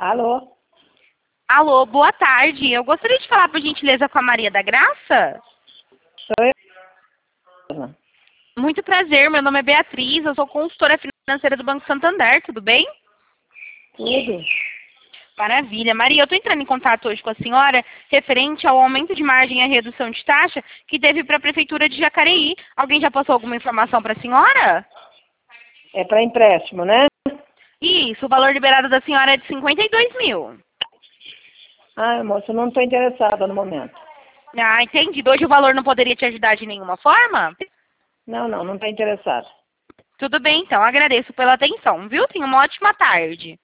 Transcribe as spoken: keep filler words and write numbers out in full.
Alô? Alô, boa tarde. Eu gostaria de falar, por gentileza, com a Maria da Graça. Sou eu. Muito prazer, meu nome é Beatriz, eu sou consultora financeira do Banco Santander, tudo bem? Tudo. Maravilha. Maria, eu estou entrando em contato hoje com a senhora referente ao aumento de margem e a redução de taxa que teve para a Prefeitura de Jacareí. Alguém já passou alguma informação para a senhora? É para empréstimo, né? Isso, o valor liberado da senhora é de cinquenta e dois mil. Ah, moça, eu não estou interessada no momento. Ah, entendi. Hoje o valor não poderia te ajudar de nenhuma forma? Não, não, não estou interessada. Tudo bem, então. Agradeço pela atenção, viu? Tenha uma ótima tarde.